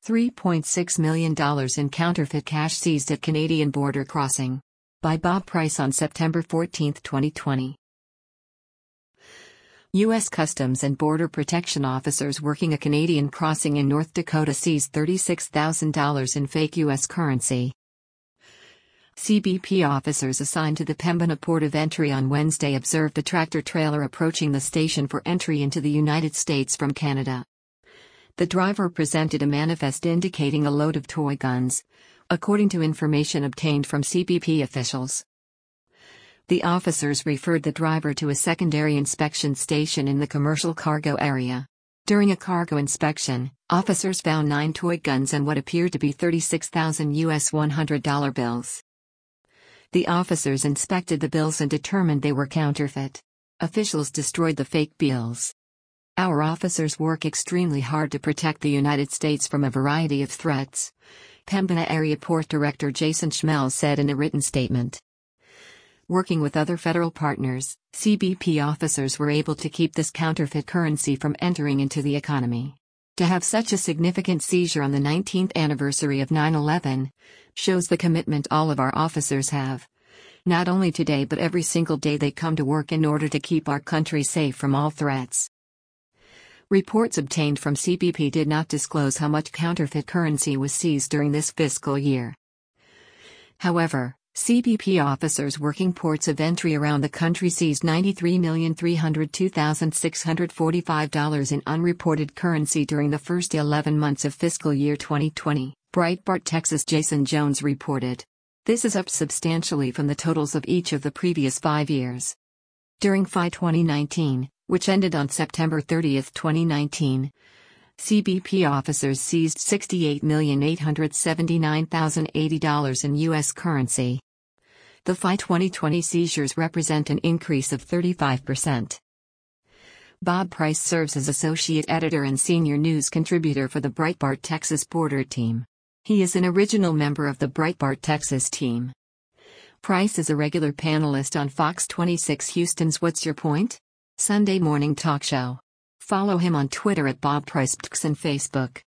$3.6 million in counterfeit cash seized at Canadian border crossing. By Bob Price on September 14, 2020. U.S. Customs and Border Protection officers working a Canadian crossing in North Dakota seized $36,000 in fake U.S. currency. CBP officers assigned to the Pembina Port of Entry on Wednesday observed a tractor-trailer approaching the station for entry into the United States from Canada. The driver presented a manifest indicating a load of toy guns, according to information obtained from CBP officials. The officers referred the driver to a secondary inspection station in the commercial cargo area. During a cargo inspection, officers found 9 toy guns and what appeared to be 36,000 US $100 bills. The officers inspected the bills and determined they were counterfeit. Officials destroyed the fake bills. Our officers work extremely hard to protect the United States from a variety of threats, Pembina Area Port Director Jason Schmel said in a written statement. Working with other federal partners, CBP officers were able to keep this counterfeit currency from entering into the economy. To have such a significant seizure on the 19th anniversary of 9/11 shows the commitment all of our officers have. Not only today but every single day they come to work in order to keep our country safe from all threats. Reports obtained from CBP did not disclose how much counterfeit currency was seized during this fiscal year. However, CBP officers working ports of entry around the country seized $93,302,645 in unreported currency during the first 11 months of fiscal year 2020, Breitbart Texas' Jason Jones reported. This is up substantially from the totals of each of the previous 5 years. During FY 2019, which ended on September 30, 2019, CBP officers seized $68,879,080 in U.S. currency. The FY 2020 seizures represent an increase of 35%. Bob Price serves as associate editor and senior news contributor for the Breitbart Texas Border team. He is an original member of the Breitbart Texas team. Price is a regular panelist on Fox 26 Houston's What's Your Point? Sunday morning talk show. Follow him on Twitter at Bob Price and Facebook.